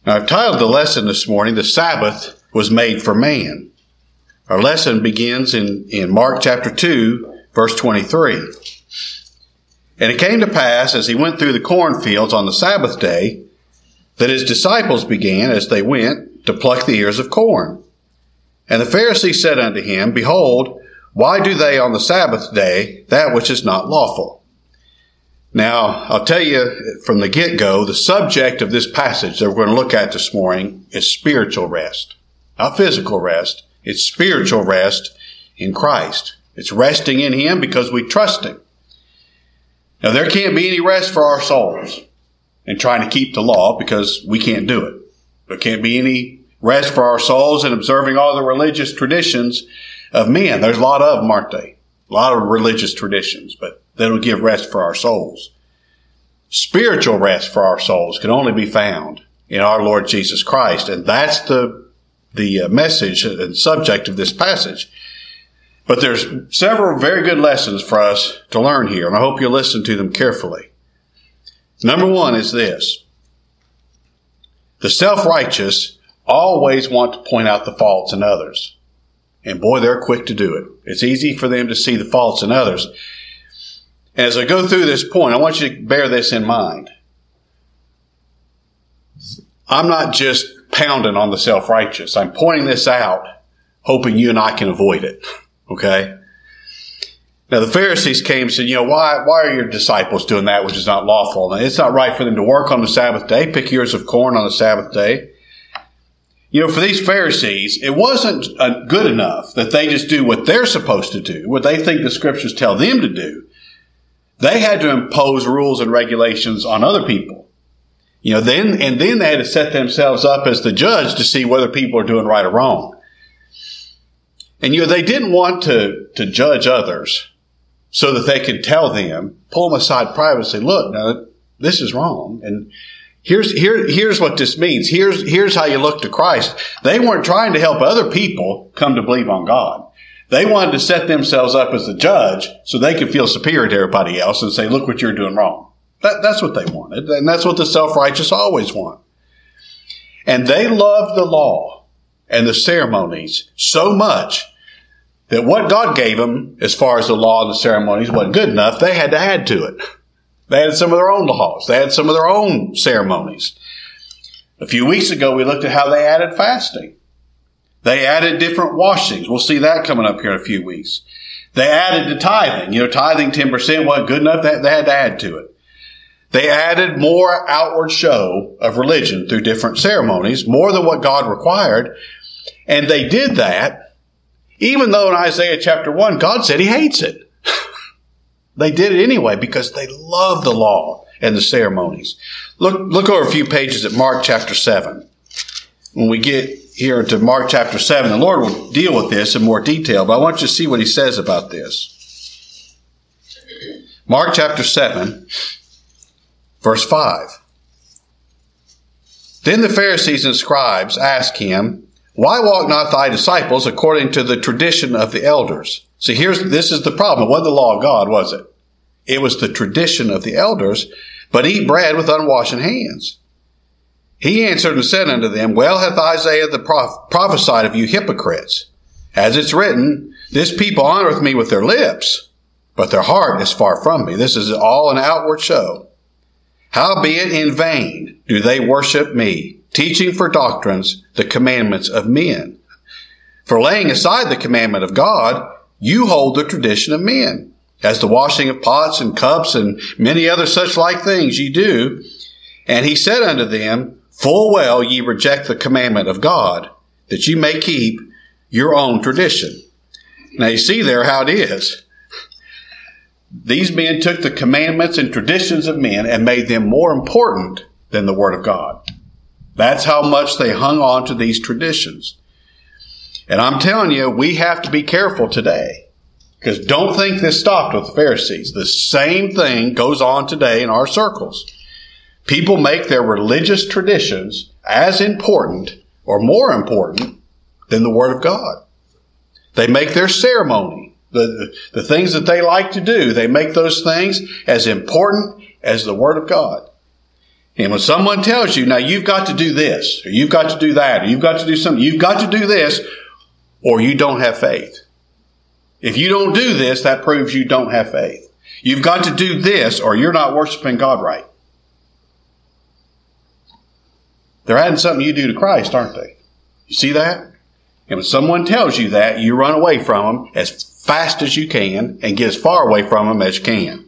Now, I've titled the lesson this morning, "The Sabbath was made for man." Our lesson begins in Mark chapter 2, verse 23. "And it came to pass, as he went through the cornfields on the Sabbath day, that his disciples began, as they went, to pluck the ears of corn. And the Pharisees said unto him, Behold, why do they on the Sabbath day that which is not lawful?" Now, I'll tell you from the get-go, the subject of this passage that we're going to look at this morning is spiritual rest. Not physical rest. It's spiritual rest in Christ. It's resting in Him because we trust Him. Now, there can't be any rest for our souls in trying to keep the law because we can't do it. There can't be any rest for our souls in observing all the religious traditions of men. There's a lot of them, aren't they? A lot of religious traditions, but they don't give rest for our souls. Spiritual rest for our souls can only be found in our Lord Jesus Christ, and that's the message and subject of this passage. But there's several very good lessons for us to learn here, and I hope you'll listen to them carefully. Number one is this: the self-righteous always want to point out the faults in others. And boy, they're quick to do it. It's easy for them to see the faults in others. As I go through this point, I want you to bear this in mind. I'm not just pounding on the self-righteous. I'm pointing this out, hoping you and I can avoid it. Okay? Now, the Pharisees came and said, why are your disciples doing that which is not lawful? Now, it's not right for them to work on the Sabbath day, pick ears of corn on the Sabbath day. For these Pharisees, it wasn't good enough that they just do what they're supposed to do, what they think the Scriptures tell them to do. They had to impose rules and regulations on other people. Then they had to set themselves up as the judge to see whether people are doing right or wrong. And they didn't want to judge others so that they could tell them, pull them aside privately and say, look, now, this is wrong. And here's what this means. Here's how you look to Christ. They weren't trying to help other people come to believe on God. They wanted to set themselves up as the judge so they could feel superior to everybody else and say, look what you're doing wrong. That's what they wanted. And that's what the self-righteous always want. And they loved the law and the ceremonies so much that what God gave them as far as the law and the ceremonies wasn't good enough. They had to add to it. They had some of their own laws. They had some of their own ceremonies. A few weeks ago, we looked at how they added fasting. They added different washings. We'll see that coming up here in a few weeks. They added the tithing. Tithing 10% wasn't good enough. They had to add to it. They added more outward show of religion through different ceremonies, more than what God required. And they did that, even though in Isaiah chapter 1, God said He hates it. They did it anyway because they love the law and the ceremonies. Look over a few pages at Mark chapter 7. When we get here to Mark chapter 7, the Lord will deal with this in more detail, but I want you to see what He says about this. Mark chapter 7, verse 5. Then the Pharisees and scribes asked Him, Why walk not thy disciples according to the tradition of the elders? See, this is the problem. It wasn't the law of God, was it? It was the tradition of the elders, but eat bread with unwashen hands. He answered and said unto them, Well hath Isaiah the prophesied of you hypocrites. As it's written, This people honoreth me with their lips, but their heart is far from me. This is all an outward show. Howbeit in vain do they worship me, teaching for doctrines the commandments of men. For laying aside the commandment of God, you hold the tradition of men, as the washing of pots and cups and many other such like things ye do. And he said unto them, Full well ye reject the commandment of God, that ye may keep your own tradition. Now you see there how it is. These men took the commandments and traditions of men and made them more important than the Word of God. That's how much they hung on to these traditions. And I'm telling you, we have to be careful today. Because don't think this stopped with the Pharisees. The same thing goes on today in our circles. People make their religious traditions as important or more important than the Word of God. They make their ceremony, the things that they like to do, they make those things as important as the Word of God. And when someone tells you, now you've got to do this, or you've got to do that, or you've got to do something, you've got to do this, or you don't have faith. If you don't do this, that proves you don't have faith. You've got to do this, or you're not worshiping God right. They're adding something you do to Christ, aren't they? You see that? And when someone tells you that, you run away from them as fast as you can and get as far away from them as you can.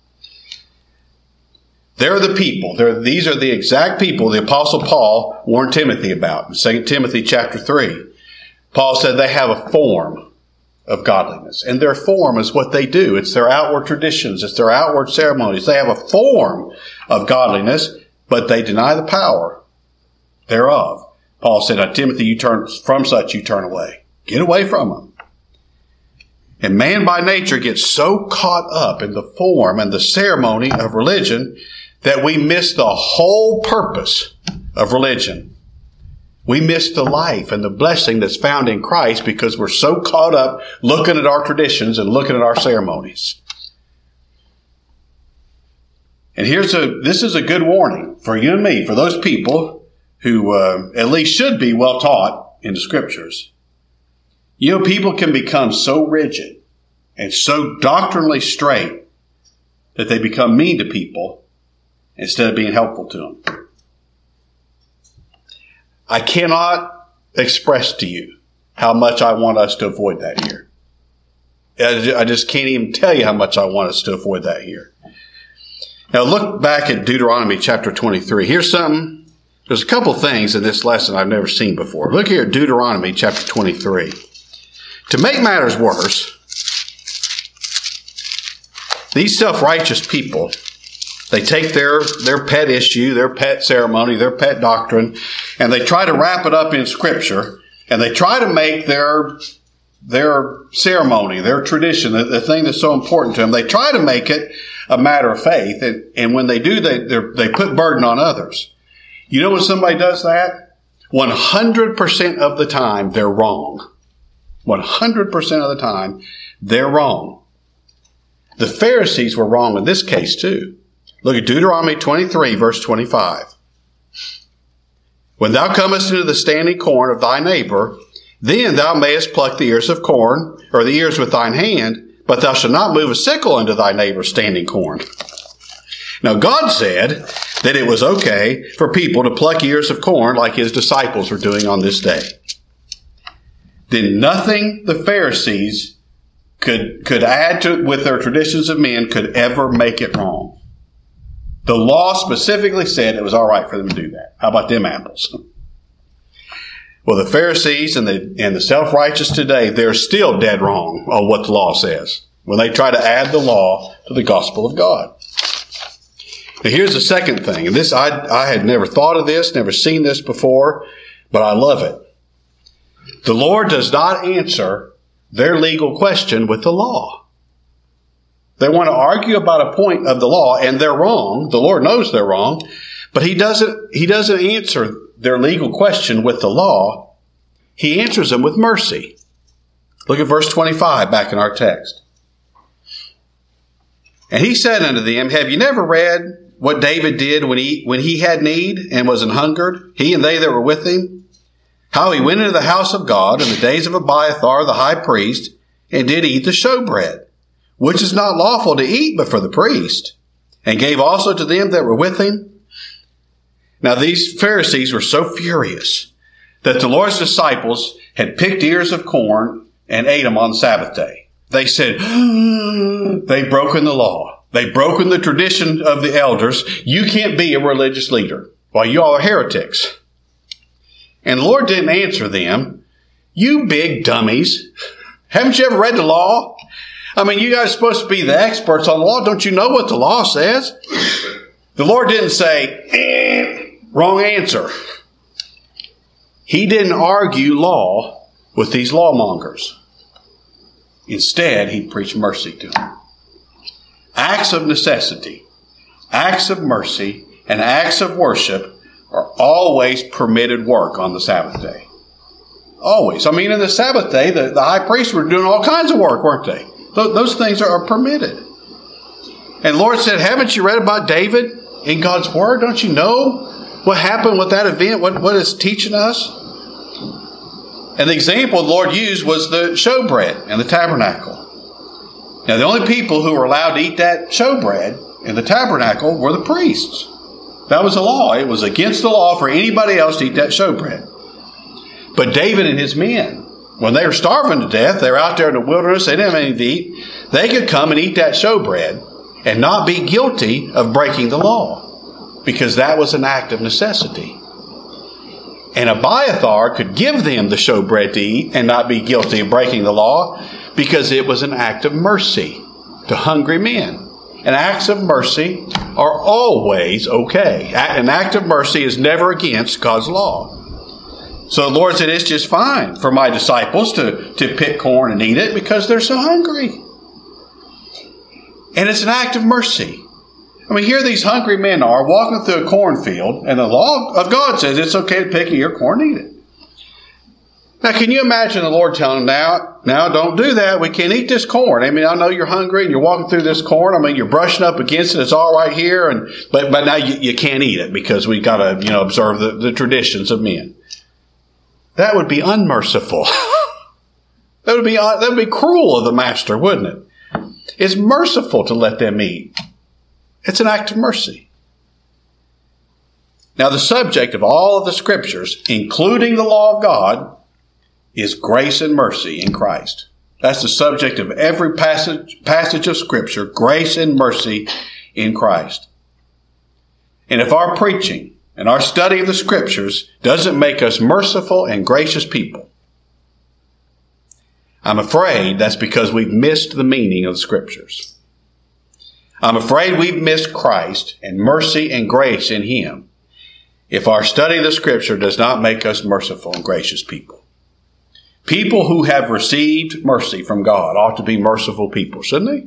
They're the people. These are the exact people the Apostle Paul warned Timothy about. In 2 Timothy chapter 3, Paul said they have a form of godliness. And their form is what they do. It's their outward traditions. It's their outward ceremonies. They have a form of godliness, but they deny the power thereof. Paul said, Timothy, you turn away. Get away from them. And man by nature gets so caught up in the form and the ceremony of religion that we miss the whole purpose of religion. We miss the life and the blessing that's found in Christ because we're so caught up looking at our traditions and looking at our ceremonies. And this is a good warning for you and me, for those people who at least should be well taught in the Scriptures. You know, people can become so rigid and so doctrinally straight that they become mean to people instead of being helpful to them. I cannot express to you how much I want us to avoid that here. I just can't even tell you how much I want us to avoid that here. Now look back at Deuteronomy chapter 23. Here's something. There's a couple things in this lesson I've never seen before. Look here at Deuteronomy chapter 23. To make matters worse, these self-righteous people, they take their pet issue, their pet ceremony, their pet doctrine, and they try to wrap it up in Scripture, and they try to make their ceremony, their tradition, the thing that's so important to them, they try to make it a matter of faith, and when they do, they put burden on others. You know when somebody does that? 100% of the time, they're wrong. 100% of the time, they're wrong. The Pharisees were wrong in this case too. Look at Deuteronomy 23, verse 25. When thou comest into the standing corn of thy neighbor, then thou mayest pluck the ears of corn, or the ears with thine hand, but thou shalt not move a sickle into thy neighbor's standing corn. Now God said that it was okay for people to pluck ears of corn like his disciples were doing on this day. Then nothing the Pharisees could add to with their traditions of men could ever make it wrong. The law specifically said it was all right for them to do that. How about them apples? Well, the Pharisees and the self-righteous today, they're still dead wrong on what the law says when they try to add the law to the gospel of God. Now, here's the second thing. And this, I had never thought of this, never seen this before, but I love it. The Lord does not answer their legal question with the law. They want to argue about a point of the law, and they're wrong. The Lord knows they're wrong, but He doesn't answer their legal question with the law. He answers them with mercy. Look at verse 25 back in our text. And He said unto them, have you never read what David did when he had need and was an hungered, he and they that were with him? How he went into the house of God in the days of Abiathar the high priest, and did eat the showbread, which is not lawful to eat but for the priest, and gave also to them that were with him. Now these Pharisees were so furious that the Lord's disciples had picked ears of corn and ate them on the Sabbath day. They said, they've broken the law. They've broken the tradition of the elders. You can't be a religious leader. Well, you all are heretics. And the Lord didn't answer them. You big dummies. Haven't you ever read the law? I mean, you guys are supposed to be the experts on the law. Don't you know what the law says? The Lord didn't say, wrong answer. He didn't argue law with these lawmongers. Instead, He preached mercy to them. Acts of necessity, acts of mercy, and acts of worship are always permitted work on the Sabbath day. Always. I mean, in the Sabbath day, the high priests were doing all kinds of work, weren't they? Those things are permitted. And the Lord said, haven't you read about David in God's Word? Don't you know what happened with that event? What it's teaching us? And the example the Lord used was the showbread in the tabernacle. Now, the only people who were allowed to eat that showbread in the tabernacle were the priests. That was the law. It was against the law for anybody else to eat that showbread. But David and his men, when they were starving to death, they were out there in the wilderness, they didn't have anything to eat, they could come and eat that showbread and not be guilty of breaking the law, because that was an act of necessity. And Abiathar could give them the showbread to eat and not be guilty of breaking the law, because it was an act of mercy to hungry men. And acts of mercy are always okay. An act of mercy is never against God's law. So the Lord said, it's just fine for my disciples to pick corn and eat it because they're so hungry. And it's an act of mercy. I mean, here these hungry men are walking through a cornfield, and the law of God says it's okay to pick your corn and eat it. Now, can you imagine the Lord telling them, now don't do that. We can't eat this corn. I mean, I know you're hungry and you're walking through this corn. I mean, you're brushing up against it. It's all right here. But now you can't eat it because we've got to, observe the traditions of men. That would be unmerciful. That would be cruel of the master, wouldn't it? It's merciful to let them eat. It's an act of mercy. Now, the subject of all of the scriptures, including the law of God, is grace and mercy in Christ. That's the subject of every passage of Scripture, grace and mercy in Christ. And if our preaching and our study of the Scriptures doesn't make us merciful and gracious people, I'm afraid that's because we've missed the meaning of the Scriptures. I'm afraid we've missed Christ and mercy and grace in Him if our study of the Scripture does not make us merciful and gracious people. People who have received mercy from God ought to be merciful people, shouldn't they?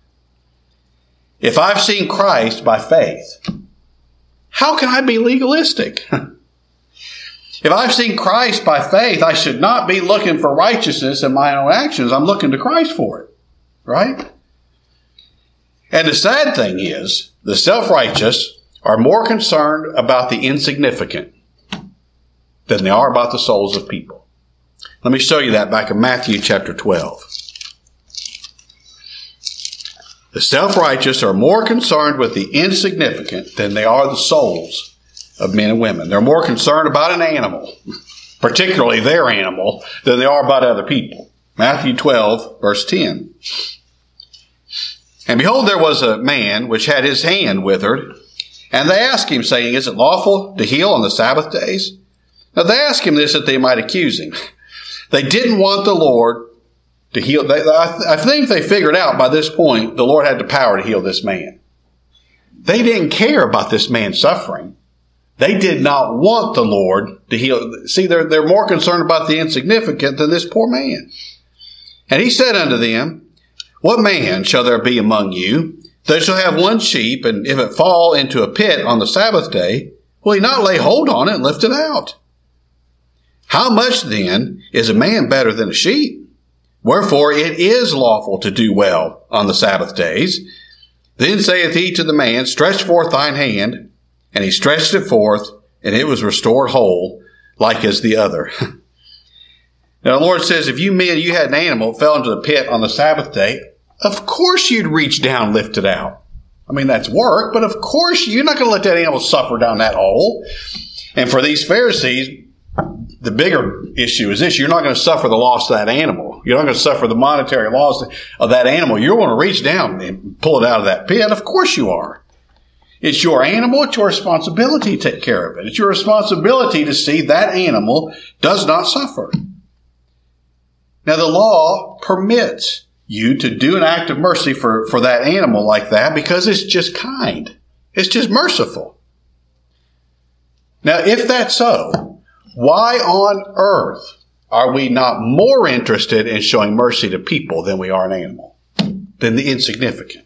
If I've seen Christ by faith, how can I be legalistic? If I've seen Christ by faith, I should not be looking for righteousness in my own actions. I'm looking to Christ for it, right? And the sad thing is, the self-righteous are more concerned about the insignificant than they are about the souls of people. Let me show you that back in Matthew chapter 12. The self-righteous are more concerned with the insignificant than they are the souls of men and women. They're more concerned about an animal, particularly their animal, than they are about other people. Matthew 12, verse 10. And behold, there was a man which had his hand withered, and they asked him, saying, Is it lawful to heal on the Sabbath days? Now they asked him this that they might accuse him. They didn't want the Lord to heal. I think they figured out by this point the Lord had the power to heal this man. They didn't care about this man suffering. They did not want the Lord to heal. See, they're more concerned about the insignificant than this poor man. And he said unto them, What man shall there be among you that shall have one sheep, and if it fall into a pit on the Sabbath day, will he not lay hold on it and lift it out? How much then is a man better than a sheep? Wherefore it is lawful to do well on the Sabbath days. Then saith he to the man, Stretch forth thine hand. And he stretched it forth, and it was restored whole, like as the other. Now the Lord says, if you had an animal that fell into the pit on the Sabbath day, of course you'd reach down and lift it out. I mean, that's work, but of course you're not going to let that animal suffer down that hole. And for these Pharisees, the bigger issue is this: you're not going to suffer the loss of that animal. You're not going to suffer the monetary loss of that animal. You're going to reach down and pull it out of that pit. Of course you are. It's your animal. It's your responsibility to take care of it. It's your responsibility to see that animal does not suffer. Now, the law permits you to do an act of mercy for that animal like that because it's just kind. It's just merciful. Now, if that's so, why on earth are we not more interested in showing mercy to people than we are an animal, than the insignificant?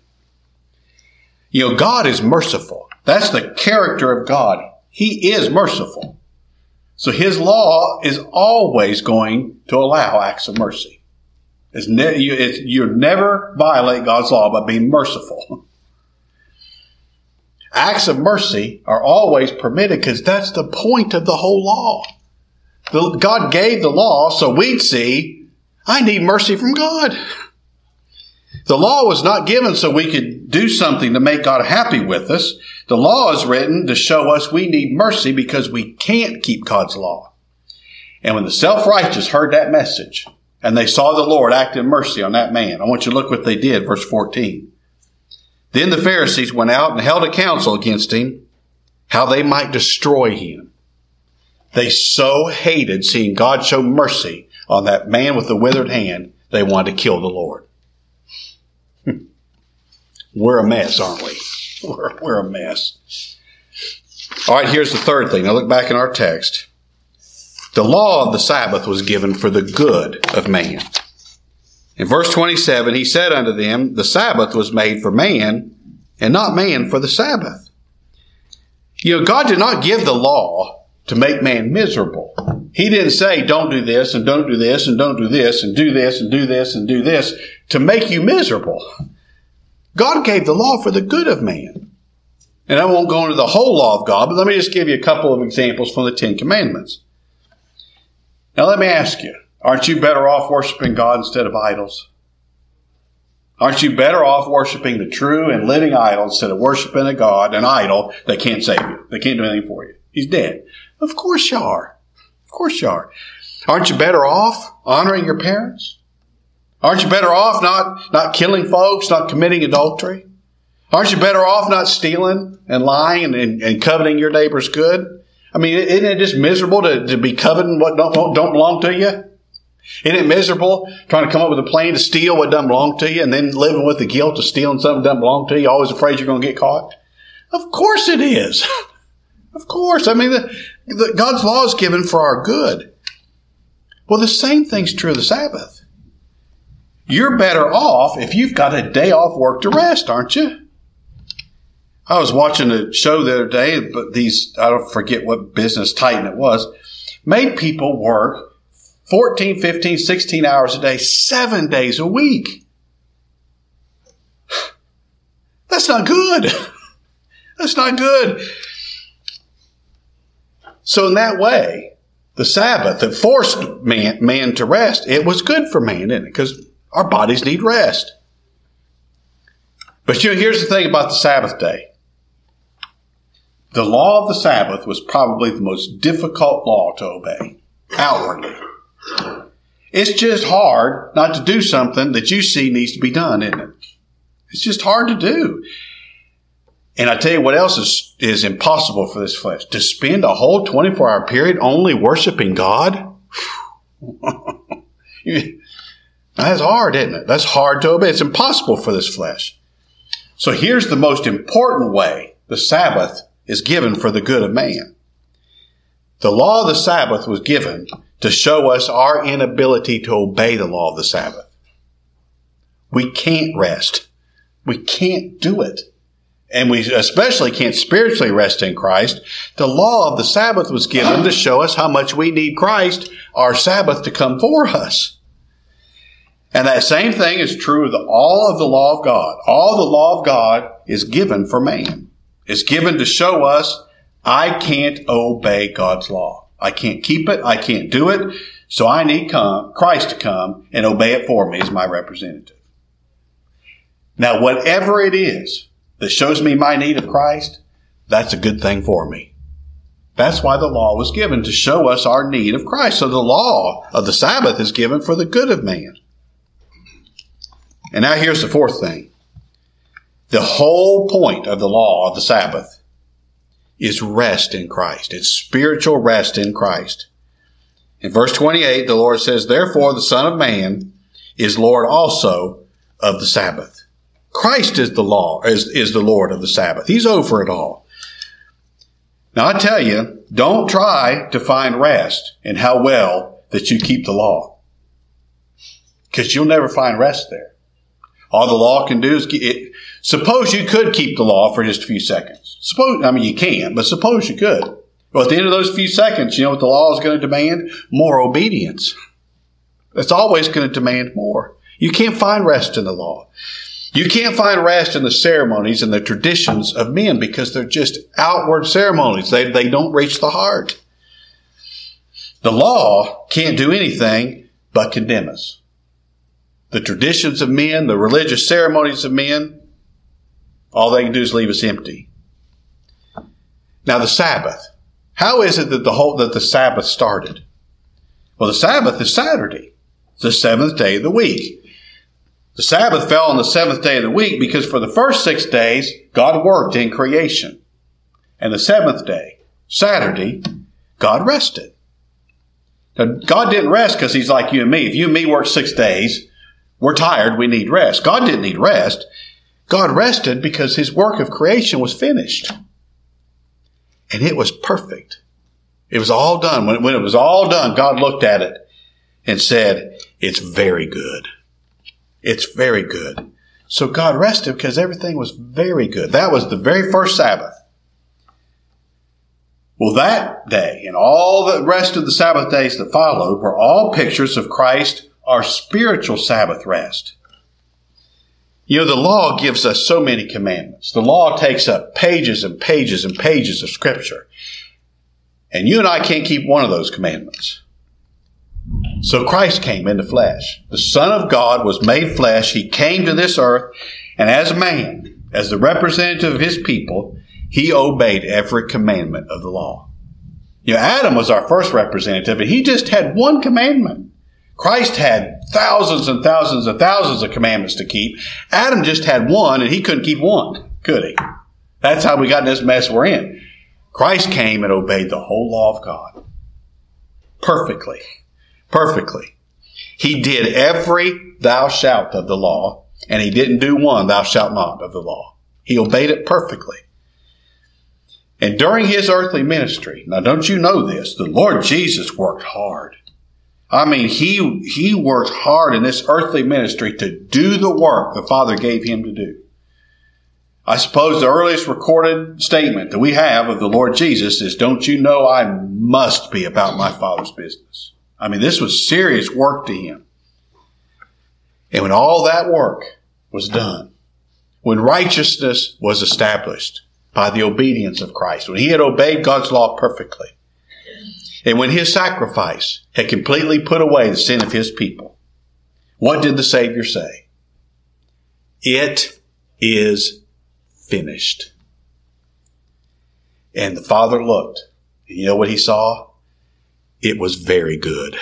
God is merciful. That's the character of God. He is merciful. So His law is always going to allow acts of mercy. You never violate God's law by being merciful. Acts of mercy are always permitted because that's the point of the whole law. God gave the law so we'd see, I need mercy from God. The law was not given so we could do something to make God happy with us. The law is written to show us we need mercy because we can't keep God's law. And when the self-righteous heard that message and they saw the Lord act in mercy on that man, I want you to look what they did, verse 14. Then the Pharisees went out and held a council against him, how they might destroy him. They so hated seeing God show mercy on that man with the withered hand, they wanted to kill the Lord. We're a mess, aren't we? We're a mess. All right, here's the third thing. Now look back in our text. The law of the Sabbath was given for the good of man. In verse 27, he said unto them, the Sabbath was made for man, and not man for the Sabbath. You know, God did not give the law to make man miserable. He didn't say, don't do this, and don't do this, and don't do this, and do this, and do this, and do this, to make you miserable. God gave the law for the good of man. And I won't go into the whole law of God, but let me just give you a couple of examples from the Ten Commandments. Now let me ask you, aren't you better off worshiping God instead of idols? Aren't you better off worshiping the true and living idol instead of worshiping a God, an idol that can't save you? They can't do anything for you. He's dead. Of course you are. Of course you are. Aren't you better off honoring your parents? Aren't you better off not killing folks, not committing adultery? Aren't you better off not stealing and lying and coveting your neighbor's good? I mean, isn't it just miserable to be coveting what don't belong to you? Isn't it miserable trying to come up with a plan to steal what doesn't belong to you and then living with the guilt of stealing something that doesn't belong to you, always afraid you're going to get caught? Of course it is. Of course. I mean, God's law is given for our good. Well, the same thing's true of the Sabbath. You're better off if you've got a day off work to rest, aren't you? I was watching a show the other day, but I don't forget what business titan it was, made people work 14, 15, 16 hours a day, 7 days a week. That's not good. That's not good. So in that way, the Sabbath that forced man to rest, it was good for man, didn't it? Because our bodies need rest. But here's the thing about the Sabbath day. The law of the Sabbath was probably the most difficult law to obey, outwardly. It's just hard not to do something that you see needs to be done, isn't it? It's just hard to do. And I tell you what else is impossible for this flesh. To spend a whole 24-hour period only worshiping God? That's hard, isn't it? That's hard to obey. It's impossible for this flesh. So here's the most important way the Sabbath is given for the good of man. The law of the Sabbath was given to show us our inability to obey the law of the Sabbath. We can't rest. We can't do it. And we especially can't spiritually rest in Christ. The law of the Sabbath was given to show us how much we need Christ, our Sabbath, to come for us. And that same thing is true of all of the law of God. All the law of God is given for man. It's given to show us, I can't obey God's law. I can't keep it. I can't do it. So I need Christ to come and obey it for me as my representative. Now, whatever it is that shows me my need of Christ, that's a good thing for me. That's why the law was given, to show us our need of Christ. So the law of the Sabbath is given for the good of man. And now here's the fourth thing. The whole point of the law of the Sabbath is rest in Christ. It's spiritual rest in Christ. In verse 28, the Lord says, therefore the Son of Man is Lord also of the Sabbath. Christ is the law, is the Lord of the Sabbath. He's over it all. Now I tell you, don't try to find rest in how well that you keep the law. Because you'll never find rest there. All the law can do is suppose you could keep the law for just a few seconds. You can, but suppose you could. Well, at the end of those few seconds, you know what the law is going to demand? More obedience. It's always going to demand more. You can't find rest in the law. You can't find rest in the ceremonies and the traditions of men because they're just outward ceremonies. They don't reach the heart. The law can't do anything but condemn us. The traditions of men, the religious ceremonies of men, all they can do is leave us empty. Now the Sabbath. How is it that the Sabbath started? Well, the Sabbath is Saturday, the seventh day of the week. The Sabbath fell on the seventh day of the week because for the first 6 days, God worked in creation. And the seventh day, Saturday, God rested. Now, God didn't rest because he's like you and me. If you and me work 6 days, we're tired, we need rest. God didn't need rest. God rested because his work of creation was finished. And it was perfect. It was all done. When it was all done, God looked at it and said, it's very good. It's very good. So God rested because everything was very good. That was the very first Sabbath. Well, that day and all the rest of the Sabbath days that followed were all pictures of Christ, our spiritual Sabbath rest. You know, the law gives us so many commandments. The law takes up pages and pages and pages of Scripture. And you and I can't keep one of those commandments. So Christ came in the flesh. The Son of God was made flesh. He came to this earth, and as a man, as the representative of his people, he obeyed every commandment of the law. You know, Adam was our first representative, and he just had one commandment. Christ had thousands and thousands and thousands of commandments to keep. Adam just had one, and he couldn't keep one, could he? That's how we got in this mess we're in. Christ came and obeyed the whole law of God. Perfectly. Perfectly. He did every thou shalt of the law, and he didn't do one thou shalt not of the law. He obeyed it perfectly. And during his earthly ministry, now don't you know this, the Lord Jesus worked hard. I mean, he worked hard in this earthly ministry to do the work the Father gave him to do. I suppose the earliest recorded statement that we have of the Lord Jesus is, don't you know I must be about my Father's business. I mean, this was serious work to him. And when all that work was done, when righteousness was established by the obedience of Christ, when he had obeyed God's law perfectly, and when his sacrifice had completely put away the sin of his people, what did the Savior say? It is finished. And the Father looked, and you know what he saw? It was very good.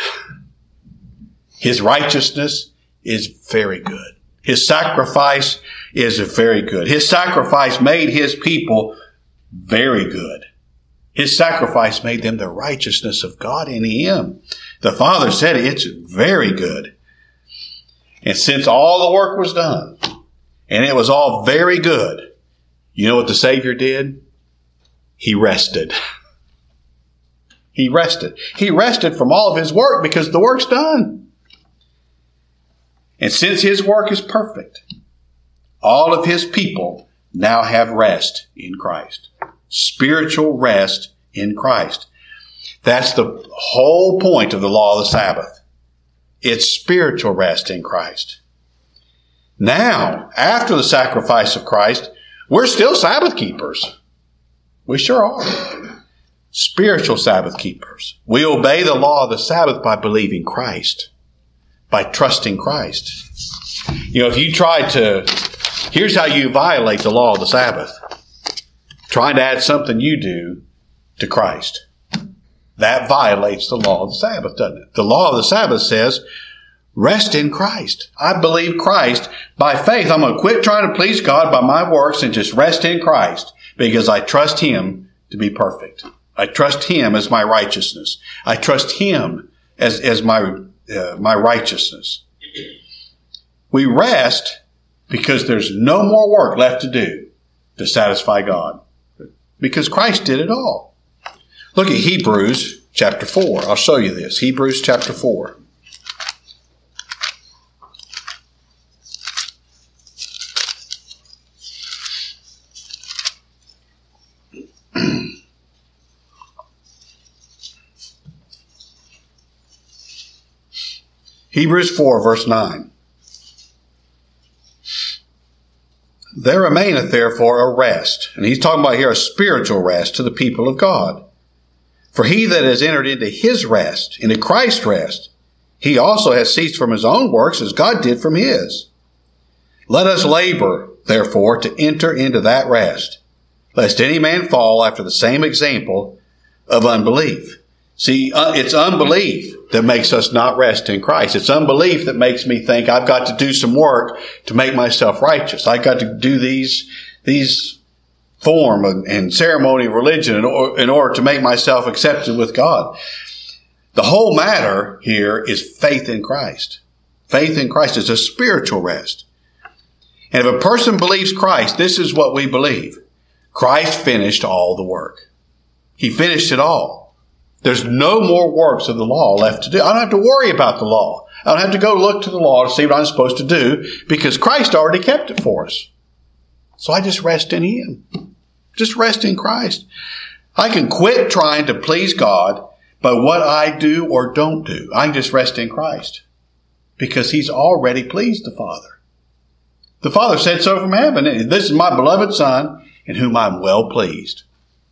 His righteousness is very good. His sacrifice is very good. His sacrifice made his people very good. His sacrifice made them the righteousness of God in him. The Father said it's very good. And since all the work was done, and it was all very good, you know what the Savior did? He rested. He rested. He rested from all of his work because the work's done. And since his work is perfect, all of his people now have rest in Christ. Spiritual rest in Christ. That's the whole point of the law of the Sabbath. It's spiritual rest in Christ. Now, after the sacrifice of Christ, we're still Sabbath keepers. We sure are. Spiritual Sabbath keepers. We obey the law of the Sabbath by believing Christ, by trusting Christ. You know, if you here's how you violate the law of the Sabbath. Trying to add something you do to Christ. That violates the law of the Sabbath, doesn't it? The law of the Sabbath says, rest in Christ. I believe Christ. By faith, I'm going to quit trying to please God by my works and just rest in Christ because I trust him to be perfect. I trust him as my righteousness. I trust him as my righteousness. We rest because there's no more work left to do to satisfy God. Because Christ did it all. Look at Hebrews chapter 4. I'll show you this. Hebrews chapter 4. Hebrews 4, verse 9. There remaineth therefore a rest. And he's talking about here a spiritual rest to the people of God. For he that has entered into his rest, into Christ's rest, he also has ceased from his own works as God did from his. Let us labor, therefore, to enter into that rest, lest any man fall after the same example of unbelief. See, it's unbelief that makes us not rest in Christ. It's unbelief that makes me think I've got to do some work to make myself righteous. I've got to do these form and ceremony of religion in order to make myself accepted with God. The whole matter here is faith in Christ. Faith in Christ is a spiritual rest. And if a person believes Christ, this is what we believe. Christ finished all the work. He finished it all. There's no more works of the law left to do. I don't have to worry about the law. I don't have to go look to the law to see what I'm supposed to do because Christ already kept it for us. So I just rest in Him. Just rest in Christ. I can quit trying to please God by what I do or don't do. I can just rest in Christ because He's already pleased the Father. The Father said so from heaven. This is my beloved Son in whom I'm well pleased.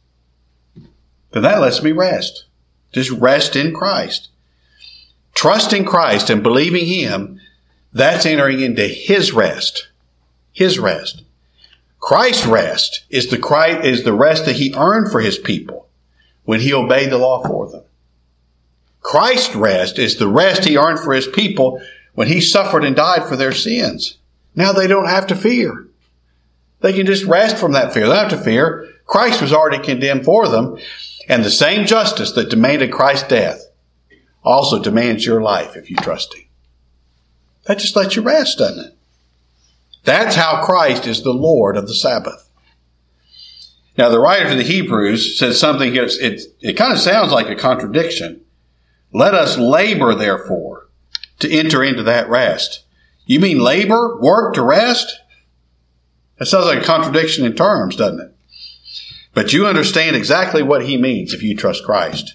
Then that lets me rest. Just rest in Christ. Trusting Christ and believing Him, that's entering into His rest. His rest. Christ's rest is the rest that He earned for His people when He obeyed the law for them. Christ's rest is the rest He earned for His people when He suffered and died for their sins. Now they don't have to fear. They can just rest from that fear. They don't have to fear. Christ was already condemned for them. And the same justice that demanded Christ's death also demands your life if you trust Him. That just lets you rest, doesn't it? That's how Christ is the Lord of the Sabbath. Now, the writer to the Hebrews says something here. It kind of sounds like a contradiction. Let us labor, therefore, to enter into that rest. You mean labor, work to rest? That sounds like a contradiction in terms, doesn't it? But you understand exactly what he means if you trust Christ.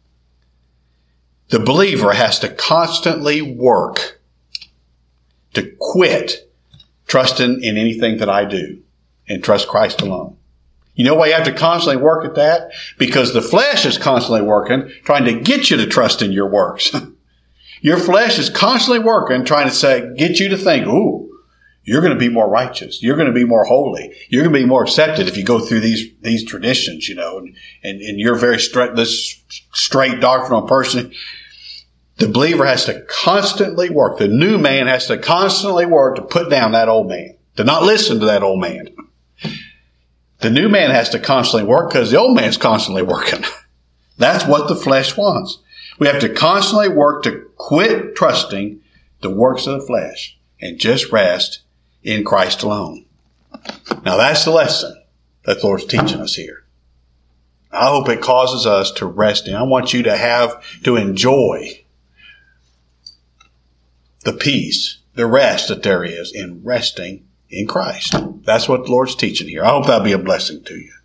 The believer has to constantly work to quit trusting in anything that I do and trust Christ alone. You know why you have to constantly work at that? Because the flesh is constantly working, trying to get you to trust in your works. Your flesh is constantly working, trying to get you to think, ooh, you're going to be more righteous. You're going to be more holy. You're going to be more accepted if you go through these traditions, and you're very straight doctrinal person. The believer has to constantly work. The new man has to constantly work to put down that old man, to not listen to that old man. The new man has to constantly work because the old man's constantly working. That's what the flesh wants. We have to constantly work to quit trusting the works of the flesh and just rest in Christ alone. Now that's the lesson that the Lord's teaching us here. I hope it causes us to rest in. I want you to enjoy the peace, the rest that there is in resting in Christ. That's what the Lord's teaching here. I hope that'll be a blessing to you.